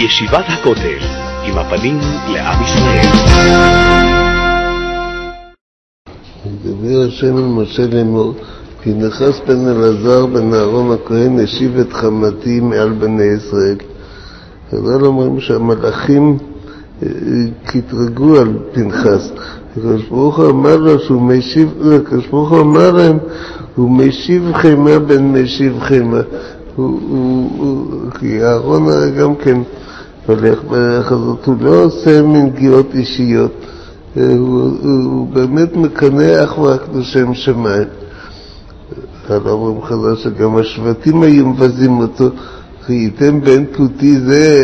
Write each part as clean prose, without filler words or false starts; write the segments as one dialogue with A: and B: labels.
A: ישיבת הכותל, עם הפנים לעם ישראל.
B: דבר השם אל משה לאמור, פנחס בן אלעזר בן אהרון הכהן השיב את חמתי מעל בני ישראל. חז"ל אומרים שהמלאכים קטרגו על פנחס. הקדוש ברוך הוא אמר לו הקדוש ברוך הוא אמר להם, הוא משיב חמה בן משיב חמה. כי אהרון הרי גם כן הולך בדרך הזאת, הוא לא עושה מנגיעות אישיות, הוא באמת מקנא אך ורק לשם שמיים. אומרים חז"ל שגם השבטים היו מבזים אותו, חייתם בן פלוטי זה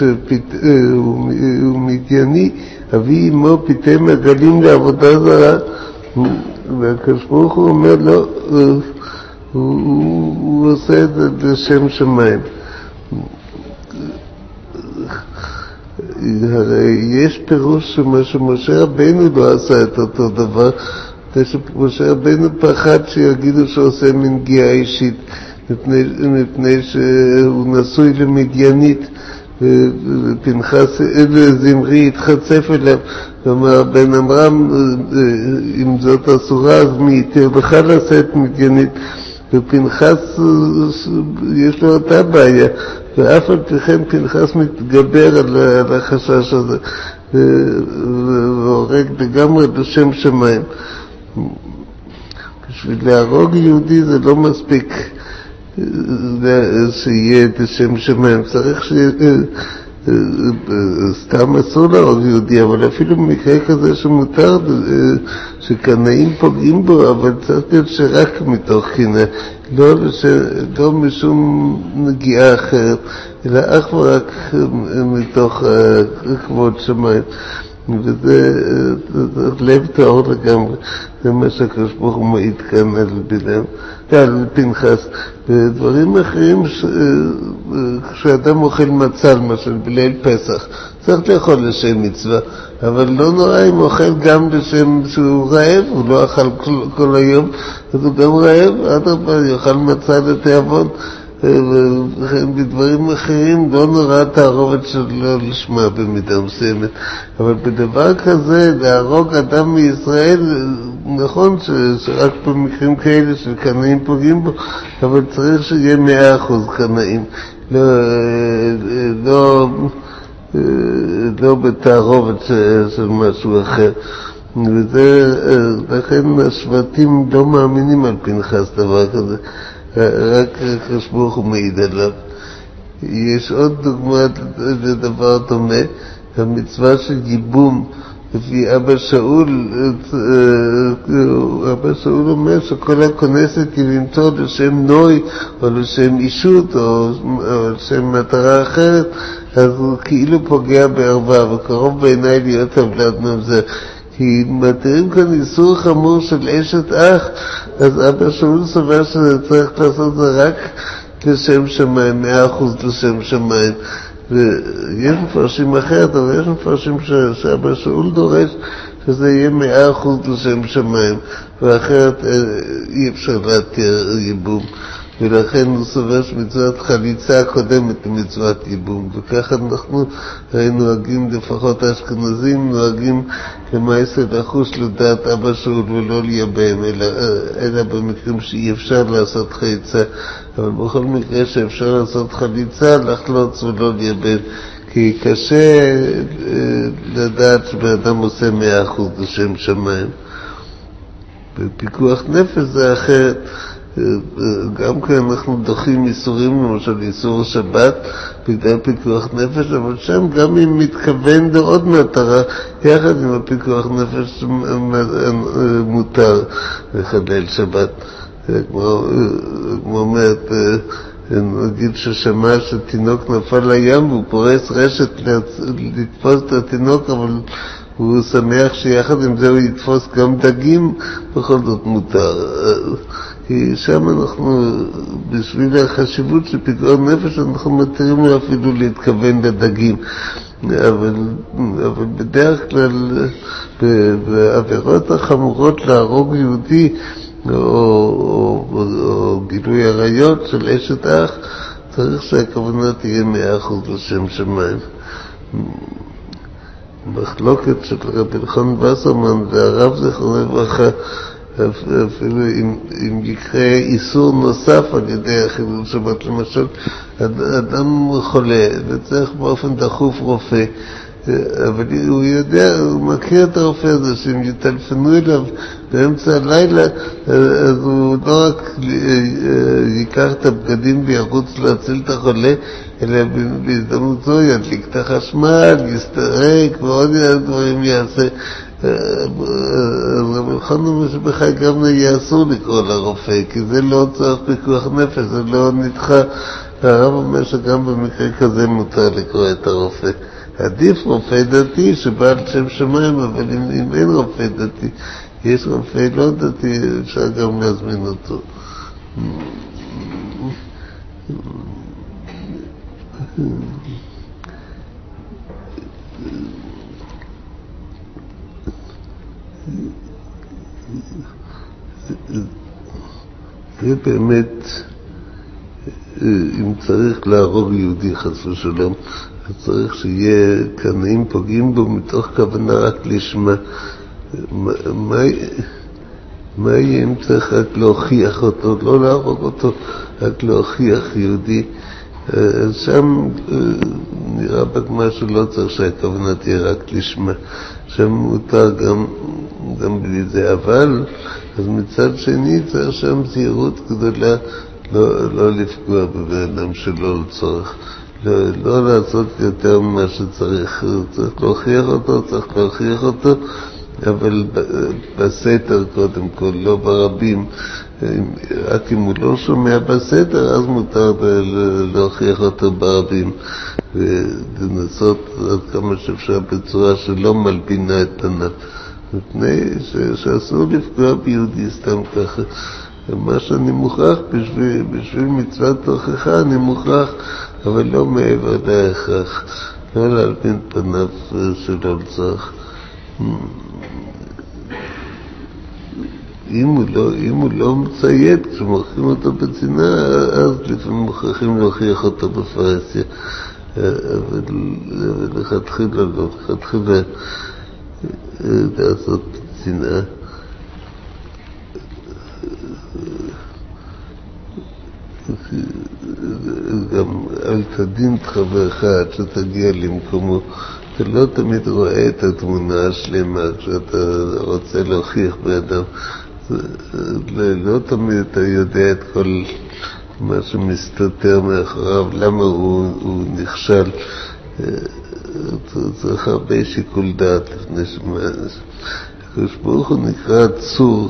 B: שהוא מדייני, אבי אמו פיתם עגלים לעבודה זרה. והקדוש ברוך הוא אומר לו, הוא עושה את זה לשם שמיים. הרי יש פירוש שמשה רבנו לא עשה את אותו דבר, משה רבנו פחד שיגידו שעושה מנגיעה אישית, מפני שהוא נשוי למדיינית, ופנחס זמרי התחצף אליו ואמר, בן אמרם, אם זאת אסורה אז מי יתר לך לשאת מדיינית. ופנחס יש לו אותה בעיה, ואף על פי כן פנחס מתגבר על החשש הזה והורג לגמרי לשם שמיים. בשביל להרוג יהודי זה לא מספיק שיהיה את השם שמיים, צריך סתם אסור להרוג יהודי, אבל אפילו במקרה כזה שמותר, שקנאים פוגעים בו, אבל צריך להיות שרק מתוך קנאה, לא משום נגיעה אחרת, אלא אך ורק מתוך כבוד שמיים. וזה לב טהור לגמרי. זה מה שהקדוש ברוך הוא מעיד כאן על פנחס. ודברים אחרים, כשאדם אוכל מצה, למשל בליל פסח, צריך לאכול לשם מצווה, אבל לא נורא אם אוכל גם לשם שהוא רעב, הוא לא אכל כל היום, אז הוא גם רעב, אדרבה יאכל מצה לתיאבון. בדברים אחרים לא נורא תערובת שלא לשמה במידה מסוימת, אבל בדבר כזה להרוג אדם מישראל, נכון שרק במקרים כאלה של קנאים פוגעים בו, אבל צריך שיהיה 100% קנאים, לא בתערובת של משהו אחר. וזה, לכן השבטים לא מאמינים על פנחס דבר כזה, רק הקדוש ברוך הוא מעיד עליו. יש עוד דוגמה לדבר דומה, המצווה של ייבום. לפי אבא שאול אומר שכל הכונסת היא למצוא לשם נוי או לשם אישות או לשם מטרה אחרת, אז הוא כאילו פוגע בערווה, וקרוב בעיניי להיות עוולת ממזר. כי מתירים כאן איסור חמור של אשת אח, אז אבא שאול סבר שזה צריך לעשות זה רק לשם שמיים, 100% לשם שמיים. ויש מפרשים אחרת, אבל יש מפרשים שאבא שאול דורש שזה יהיה 100% לשם שמיים, ואחרת אי אפשר להתיר ייבום. ולכן הוא סובר שמצוות חליצה קודמת למצוות ייבום, וככה אנחנו נוהגים, לפחות האשכנזים נוהגים כמעשה לחוש לדעת אבא שאול ולא לייבם, אלא במקרים שאי אפשר לעשות חליצה, אבל בכל מקרה שאפשר לעשות חליצה, לחלוץ ולא לייבם, כי קשה לדעת שבאדם עושה 100% לשם שמיים. בפיקוח נפש זה אחרת, גם כן אנחנו דוחים איסורים, למשל איסור שבת בגלל פיקוח נפש, אבל שם גם אם מתכוון לעוד מטרה, יחד עם הפיקוח נפש מותר לחלל שבת. כמו אומרת, נגיד ששמע שתינוק נפל לים והוא פורס רשת לתפוס את התינוק, אבל הוא שמח שיחד עם זה הוא יתפוס גם דגים, בכל זאת מותר. כי שם אנחנו, בשביל החשיבות של פיקוח נפש, אנחנו מתירים לו אפילו להתכוון לדגים. אבל בדרך כלל, בעבירות החמורות להרוג יהודי, או גילוי עריות של אשת אח, צריך שהכוונה תהיה 100% לשם שמיים. מחלוקת של רבי אלחנן וסרמן והרב זכרונו לברכה, אפילו אם יקרה איסור נוסף על ידי החילול שבת, למשל אדם חולה וצריך באופן דחוף רופא, אבל הוא יודע, הוא מכיר את הרופא הזה, שאם יטלפנו אליו באמצע הלילה, אז הוא לא רק ייקח את הבגדים וירוץ להציל את החולה, אלא בהזדמנות זו ידליק את החשמל, יסתרק ועוד דברים יעשה. אז רבי אלחנן אומר שבחג יהיה אסור לקרוא לרופא, כי זה לא צריך פיקוח נפש, זה לא נדחה. הרב אומר שגם במקרה כזה מותר לקרוא את הרופא. עדיף רופא דתי שבעל שם שמיים, אבל אם אין רופא דתי, יש רופא לא דתי, אפשר גם להזמין אותו. זה באמת, אם צריך להרוג יהודי חס ושלום, אז צריך שיהיה קנאים פוגעים בו מתוך כוונה רק לשמה. מה יהיה אם צריך רק להוכיח אותו, לא להרוג אותו, רק להוכיח יהודי? אז שם נראה בגמרא שלא צריך שהכוונה תהיה רק לשמה, שם מותר גם בלי זה, אבל אז מצד שני צריך שם זהירות גדולה לא לפגוע בבן אדם שלא לצורך, לא לעשות יותר ממה שצריך, צריך להוכיח אותו, אבל בסתר קודם כל, לא ברבים. רק אם הוא לא שומע בסתר, אז מותר להוכיח אותו ברבים, ולנסות עד כמה שאפשר בצורה שלא מלבינה את פניו, מפני שאסור לפגוע ביהודי סתם ככה. מה שאני מוכרח בשביל מצוות תוכחה אני מוכרח, אבל לא מעבר להכרח, לא להלבין פניו שלא לצורך. אם הוא לא מציית, כשמוכרים אותו בצנעה, אז לפעמים מוכרחים להוכיח אותו בפרהסיה. אבל לכתחילה לעשות צנעה. גם אל תדין את חברך עד שתגיע למקומו. אתה לא תמיד רואה את התמונה השלמה כשאתה רוצה להוכיח באדם. לא תמיד אתה יודע את כל מה שמסתתר מאחוריו, למה הוא נכשל. צריך הרבה שיקול דעת לפני הקדוש ברוך הוא נקרא צור.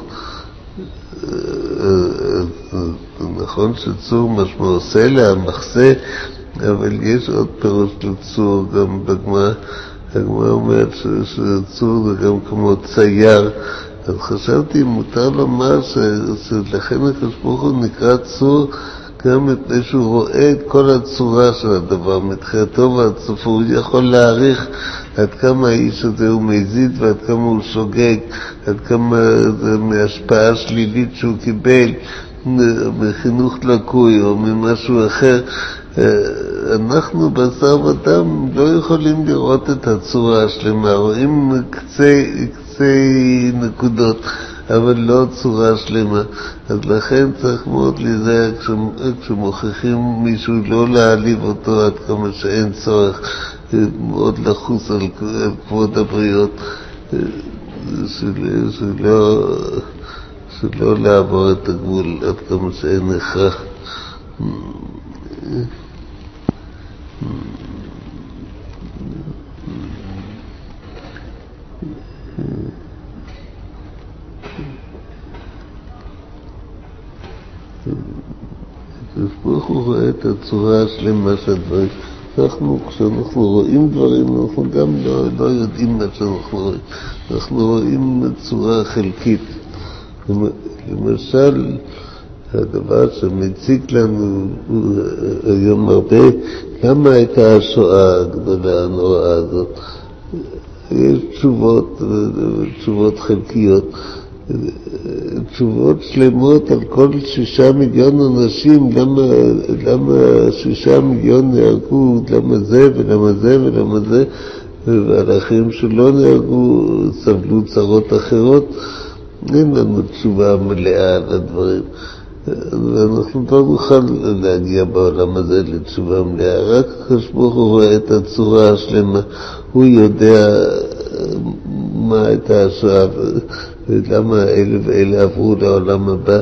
B: נכון שצור משמעו עושה לה מחסה, אבל יש עוד פירוש לצור גם בגמרא. הגמרא אומרת שצור זה גם כמו צייר, אז חשבתי אם מותר לומר שלכן הקדוש ברוך הוא נקרא צור גם מפני שהוא רואה את כל הצורה של הדבר מתחילתו ועד סופו. הוא יכול להעריך עד כמה האיש הזה הוא מזיד ועד כמה הוא שוגג, עד כמה זה מהשפעה שלילית שהוא קיבל מחינוך לקוי או ממשהו אחר. אנחנו בשר ודם לא יכולים לראות את הצורה השלמה, רואים קצי נקודות, אבל לא צורה שלמה. אז לכן צריך מאוד להיזהר כשמוכיחים מישהו, לא להעליב אותו עד כמה שאין צורך, מאוד לחוס על כבוד הבריות, שלא לעבור את הגבול עד כמה שאין הכרח. ברוך הוא רואה את הצורה השלמה של הדברים. כשאנחנו רואים דברים, אנחנו גם לא יודעים מה שאנחנו רואים. אנחנו רואים צורה חלקית. למשל, הדבר שמציק לנו היום הרבה, כמה הייתה השואה הגדולה הנוראה הזאת. יש תשובות חלקיות. תשובות שלמות על כל 6 מיליון אנשים, למה 6 מיליון נהרגו, למה זה ולמה זה ולמה זה, ועל האחרים שלא נהרגו סבלו צרות אחרות. אין לנו תשובה מלאה על הדברים, ואנחנו לא נוכל להגיע בעולם הזה לתשובה מלאה. רק הקדוש ברוך הוא רואה את הצורה השלמה, הוא יודע מה הייתה השואה ולמה אלה ואלה עברו לעולם הבא.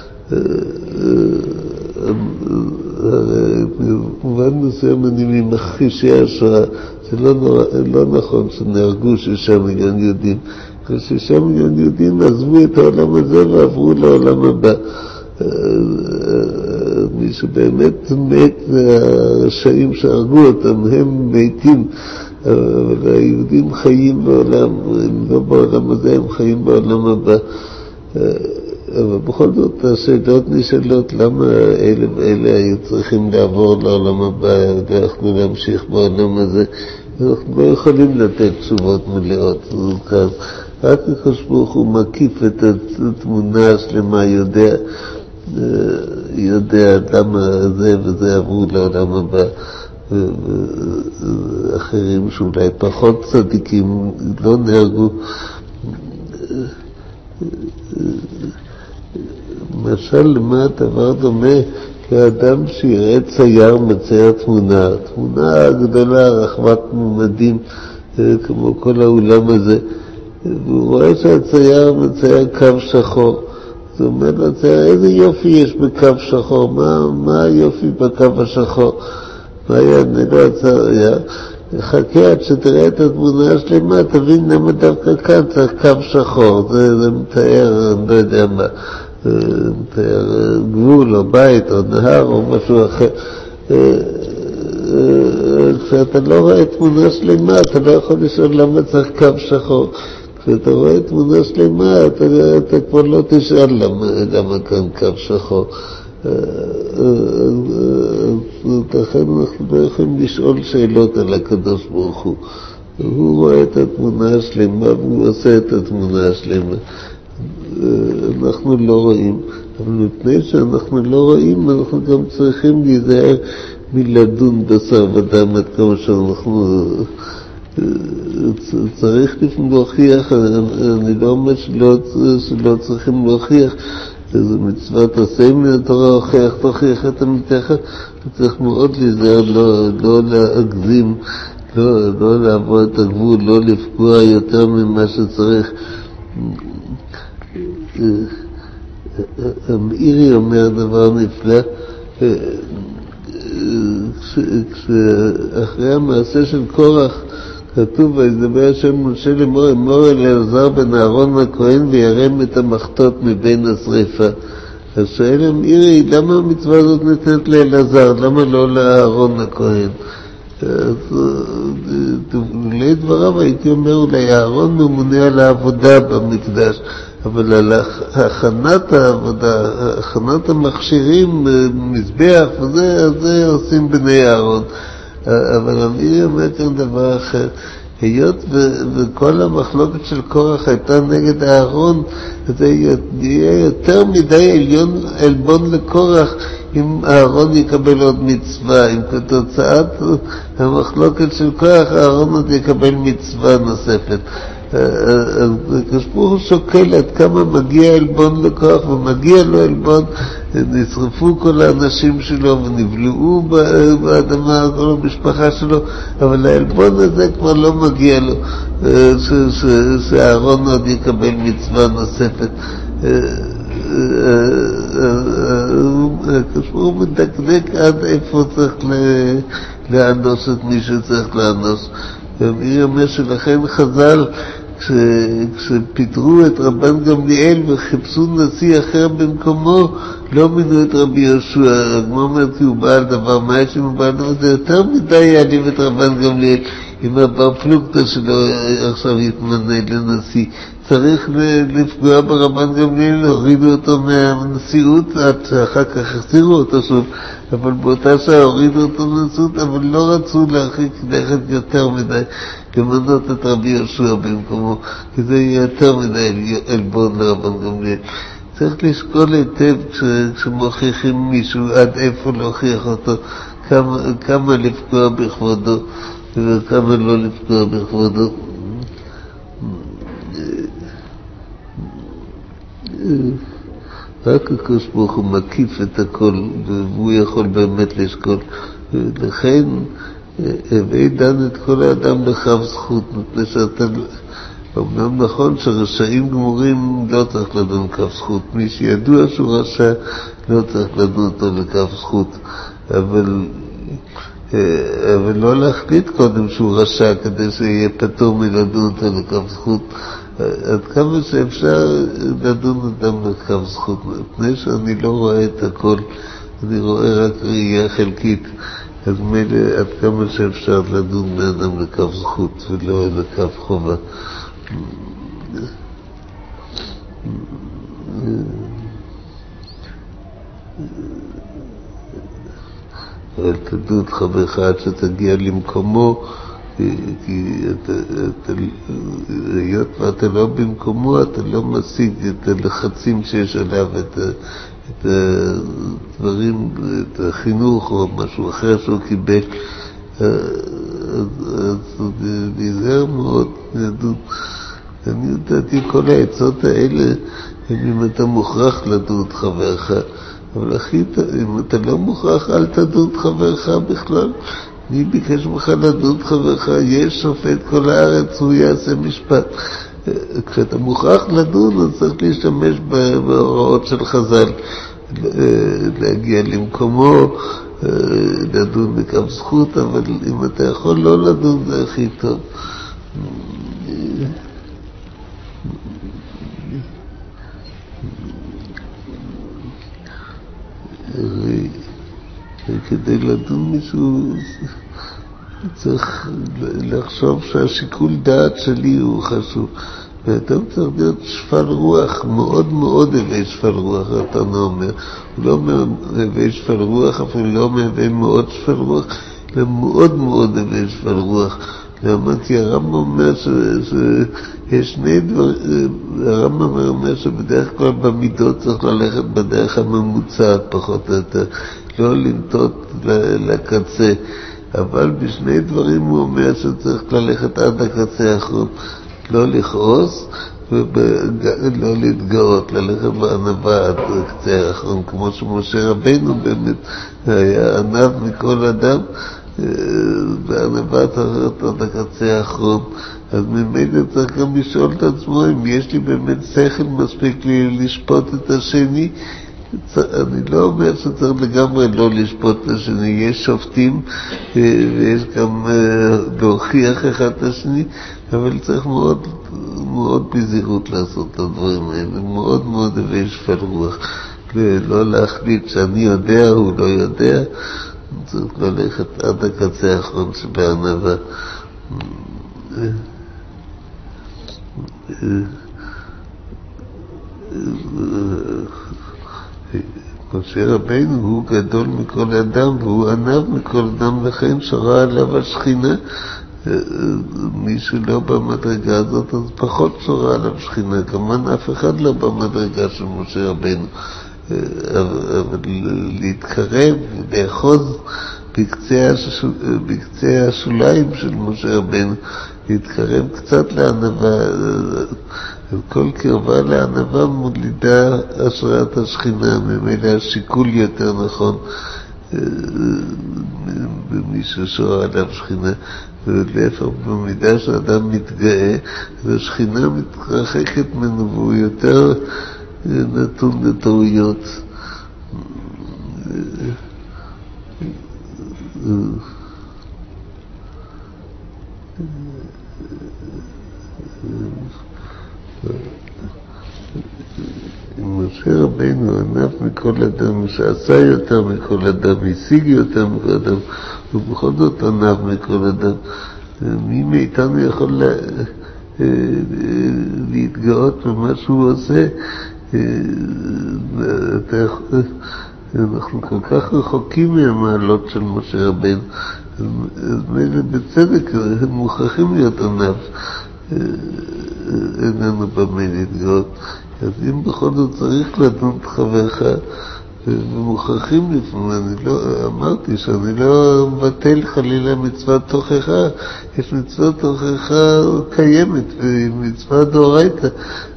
B: במובן מסוים אני ממכחישי השואה, זה לא נכון שנהרגו 6 מיליון יהודים. 6 מיליון יהודים עזבו את העולם הזה ועברו לעולם הבא. מי שבאמת מת והרשעים שהרגו אותם הם מתים, אבל היהודים חיים בעולם, הם לא בעולם הזה, הם חיים בעולם הבא. אבל בכל זאת השאלות נשאלות, למה אלה ואלה היו צריכים לעבור לעולם הבא ואנחנו להמשיך בעולם הזה. אנחנו לא יכולים לתת תשובות מלאות כאן. רק הקדוש ברוך הוא מקיף את התמונה השלמה, יודע למה זה וזה עברו לעולם הבא. אחרים שאולי פחות צדיקים לא נהרגו. למשל, למה הדבר דומה? כאדם שיראה צייר מצייר תמונה גדולה, רחבת ממדים, כמו כל העולם הזה, והוא רואה שהצייר מצייר קו שחור. זאת אומרת לצייר, איזה יופי יש בקו שחור, מה היופי בקו השחור? מה יענה לו הצייר? חכה עד שתראה את התמונה השלמה, תבין למה דווקא כאן צריך קו שחור. זה מתאר, אני לא יודע מה, מתאר גבול או בית או נהר או משהו אחר. כשאתה לא רואה תמונה שלמה, אתה לא יכול לשאול למה צריך קו שחור. כשאתה רואה תמונה שלמה, אתה כבר לא תשאל למה כאן קו שחור. לכן אנחנו לא יכולים לשאול שאלות על הקדוש ברוך הוא. הוא רואה את התמונה השלמה והוא עושה את התמונה השלמה. אנחנו לא רואים, אבל מפני שאנחנו לא רואים, אנחנו גם צריכים להיזהר מלדון בשר ודם עד כמה שאנחנו צריך להוכיח. אני לא אומר שלא צריכים להוכיח, זו מצוות עשה מן התורה, תוכיח את עמיתך. צריך מאוד להיזהר, לא להגזים, לא לעבור את הגבול, לא לפגוע יותר ממה שצריך. המאירי אומר דבר נפלא, כשאחרי המעשה של קורח כתוב, וידבר השם משה לאמור, אמור אל אלעזר בן אהרון הכהן וירם את המחטות מבין השריפה. אז שואל המאירי, למה המצווה הזאת ניתנת לאלעזר? למה לא לאהרון הכהן? אולי דבריו הייתי אומר, אולי אהרון ממונה על העבודה במקדש, אבל על הכנת העבודה, הכנת המכשירים, מזבח וזה, זה עושים בני אהרון. אבל המאירי אומר כאן דבר אחר. היות וכל המחלוקת של קורח הייתה נגד אהרון, זה יהיה יותר מדי עלבון לקורח אם אהרון יקבל עוד מצווה. אם כתוצאת המחלוקת של קורח אהרון עוד יקבל מצווה נוספת. כשברוך הוא שוקל עד כמה מגיע עלבון לקורח, ומגיע לו עלבון. נשרפו כל האנשים שלו ונבלעו באדמה, כל המשפחה שלו, אבל העלבון הזה כבר לא מגיע לו, שאהרון עוד יקבל מצווה נוספת. כשהוא מדקדק עד איפה צריך לאנוס את מי שצריך לאנוס. והמאירי אומר שלכן חז"ל, כשפיטרו את רבן גמליאל וחיפשו נשיא אחר במקומו, לא מינו את רבי יהושע, הגמרא אומרת כי הוא בעל דבר, מה יש אם הוא בעל דבר? זה יותר מדי יעלים את רבן גמליאל, אם הבר פלוגתא שלו עכשיו יתמנה לנשיא. צריך לפגוע ברבן גמליאל, הורידו אותו מהנשיאות, עד שאחר כך החזירו אותו שוב, אבל באותה שעה הורידו אותו מהנשיאות, אבל לא רצו להרחיק לכת יותר מדי, למנות את רבי יהושע במקומו, כי זה יהיה יותר מדי עלבון לרבן גמליאל. צריך לשקול היטב כשמוכיחים מישהו עד איפה להוכיח אותו, כמה לפגוע בכבודו וכמה לא לפגוע בכבודו. רק הקדוש ברוך הוא מקיף את הכל והוא יכול באמת לשקול. לכן הווי דן את כל האדם לכף זכות, מפני שאתה אומנם נכון שרשעים גמורים לא צריך לדון כף זכות, מי שידוע שהוא רשע לא צריך לדון אותו לכף זכות, אבל לא להחליט קודם שהוא רשע כדי שיהיה פטור מלדון אותו לכף זכות. עד כמה שאפשר לדון אדם לכף זכות, מפני שאני לא רואה את הכל, אני רואה רק ראייה חלקית, אז מילא עד כמה שאפשר לדון באדם לכף זכות ולא לכף חובה. אבל תדעו את חברך עד שתגיע למקומו, כי היות ואתה לא במקומו, אתה לא משיג את הלחצים שיש עליו, את הדברים, את החינוך או משהו אחר שהוא קיבל. אז נזהר מאוד, אני יודעתי כל העצות האלה הם אם אתה מוכרח לדון את חברך, אבל אחי, אם אתה לא מוכרח אל תדון את חברך בכלל. מי ביקש ממך לדון את חברך? יש שופט כל הארץ, הוא יעשה משפט. כשאתה מוכרח לדון, אז צריך להשתמש בהוראות של חז"ל, להגיע למקומו, לדון בכף זכות, אבל אם אתה יכול לא לדון זה הכי טוב. כדי לדון מישהו צריך לחשוב שהשיקול דעת שלי הוא חשוב, ואתה צריך להיות שפל רוח, מאוד מאוד הווי שפל רוח. אתה אומר, הוא לא אומר הווי שפל רוח, אפילו לא הווי מאוד שפל רוח, אלא מאוד מאוד הווי שפל רוח. למה? כי הרמב"ם אומר שיש שני דברים, הרמב"ם אומר שבדרך כלל במידות צריך ללכת בדרך הממוצעת פחות או יותר, לא לנטות לקצה, אבל בשני דברים הוא אומר שצריך ללכת עד הקצה האחרון, לא לכעוס ולא להתגאות, ללכת בענווה עד הקצה האחרון, כמו שמשה רבינו באמת היה ענב מכל אדם, בענווה תחת עד הקצה האחרון. אז ממילא צריך גם לשאול את עצמו אם יש לי באמת שכל מספיק לי לשפוט את השני. אני לא אומר שצריך לגמרי לא לשפוט את השני, יש שופטים ויש גם להוכיח אחד את השני, אבל צריך מאוד מאוד בזהירות לעשות את הדברים האלה, מאוד מאוד הווי שפל רוח, ולא להחליט שאני יודע הוא לא יודע, צריך ללכת עד הקצה האחרון שבענווה. משה רבינו הוא גדול מכל אדם והוא ענב מכל אדם, לכן שורה עליו השכינה. מי שלא במדרגה הזאת אז פחות שורה עליו שכינה, כמובן אף אחד לא במדרגה של משה רבינו, אבל להתקרב, לאחוז בקצה השוליים של משה רבינו, להתקרב קצת לענווה, כל קרבה לענווה מולידה השראת השכינה, ממילא השיקול יותר נכון במי ששורה עליו שכינה, ולהפך במידה שאדם מתגאה והשכינה מתרחקת ממנו והוא יותר נתון לטעויות. משה רבינו ענף מכל אדם, שעשה יותר מכל אדם, השיג יותר מכל אדם, ובכל זאת ענף מכל אדם. מי מאיתנו יכול להתגאות במה שהוא עושה? אנחנו כל כך רחוקים מהמעלות של משה רבינו, אז מילא בצדק הם מוכרחים להיות ענף, איננו במה להתגאות. אז אם בכל זאת צריך לדון את חברך, ומוכרחים לפעמים, אני לא אמרתי שאני לא מבטל חלילה מצוות תוכחה, יש מצוות תוכחה קיימת, ומצוות דאורייתא,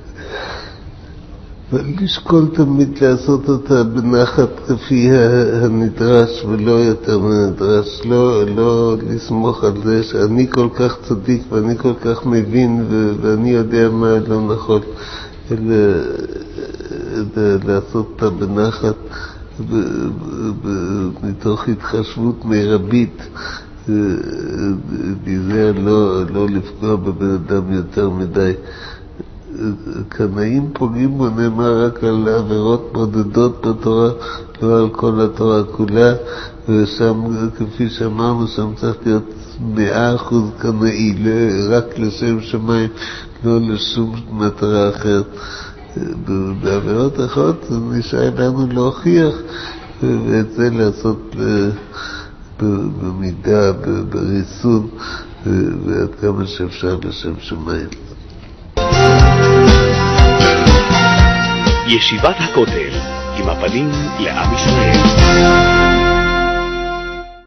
B: אבל לשקול תמיד לעשות אותה בנחת כפי הנדרש ולא יותר מהנדרש, לא לסמוך על זה שאני כל כך צדיק ואני כל כך מבין ואני יודע מה לא נכון, אלא לעשות אותה בנחת מתוך התחשבות מרבית, להיזהר לא לפגוע בבן אדם יותר מדי. קנאים פוגעים בו, נאמר רק על עבירות בודדות בתורה, לא על כל התורה כולה, ושם, כפי שאמרנו, שם צריך להיות 100% קנאי, רק לשם שמיים, לא לשום מטרה אחרת. בעבירות אחרות נשאר לנו להוכיח, ואת זה לעשות במידה, בריסון, ועד כמה שאפשר לשם שמיים.
A: ישיבת הכותל, עם הפנים לעם ישראל.